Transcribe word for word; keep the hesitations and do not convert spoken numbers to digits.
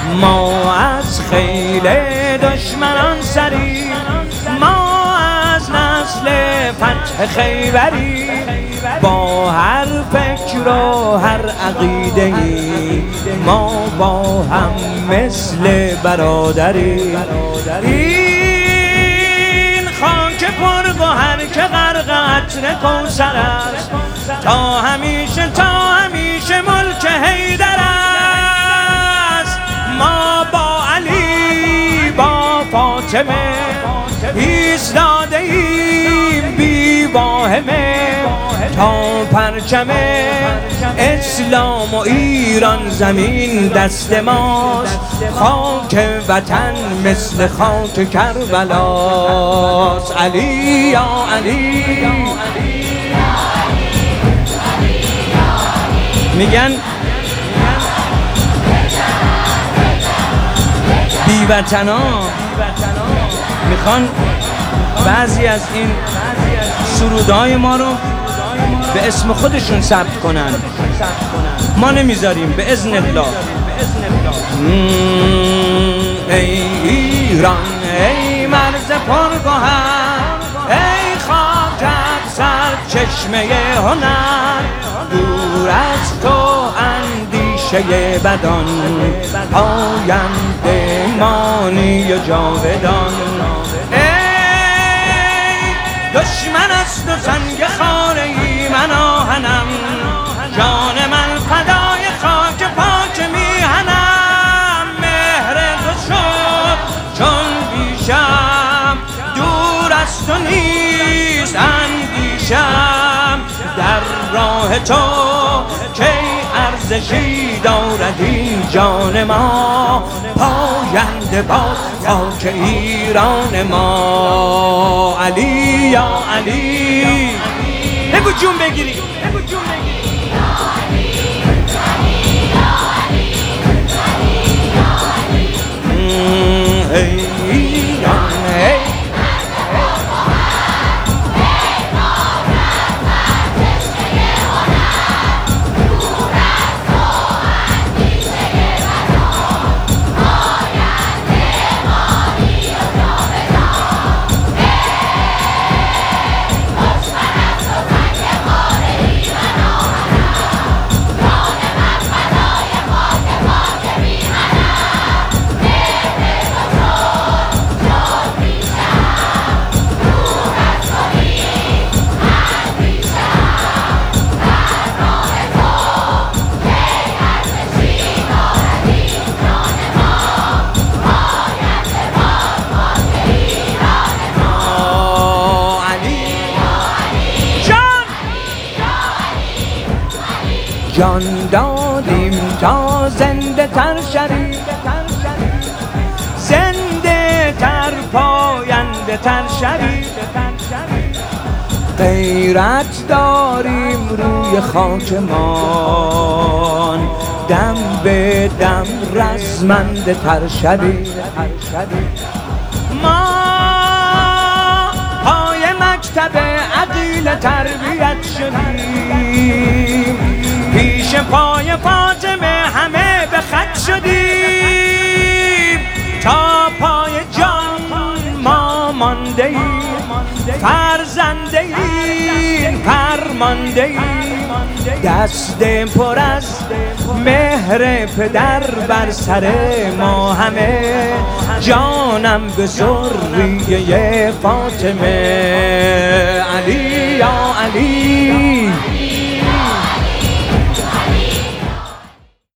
ما از خیل دشمنان سری، ما از نسل فتح خیبری، با هر فکر و هر عقیده‌ای ما با هم مثل برادری. این خاک پرگوهر که غرق عطر کوثر است، تا همیشه تا همیشه ملک حیدر است. ما با علی با فاطمه ایستاده ایم بی واهمه، تا پرچم اسلام و ایران زمین دست ماست. خاک وطن مثل خاک کربلاست. علی یا علی میگن بی وطنا میخوان بعضی از این سرودهای ما رو به اسم خودشون ثبت کنن، ما نمیذاریم به اذن الله. ای ایران ای مرز پرگوهر، ای خاکت سرچشمه هنر، دور از تو اندیشه بدان، آینده مانی و جاودان. دشمن است و سنگ خاره ای من آهنم، جان من فدای خاک پاک میهنم. مهر تو شد چون بیشم، دور از تو نیست اندیشم. در راه تو کی ارزشی دارد این جان ما، پاینده باد خاک ایران ما. علی یا علی بگو جون بگیری، بگو جون بگیری. جان دادیم تا زنده تر شویم، زنده تر پاینده تر شویم. غیرت داریم روی خاکمان، دم به دم رزمنده تر شویم. ما پای مکتب عقیل تربیت شدیم، پیش پای فاطمه همه به خط شدیم. تا پای جان ما مانده ایم، فرزنده ایم فرمانده ایم. دست پر از مهر پدر بر سر ما همه، جانم به ذریه فاطمه. علی یا علی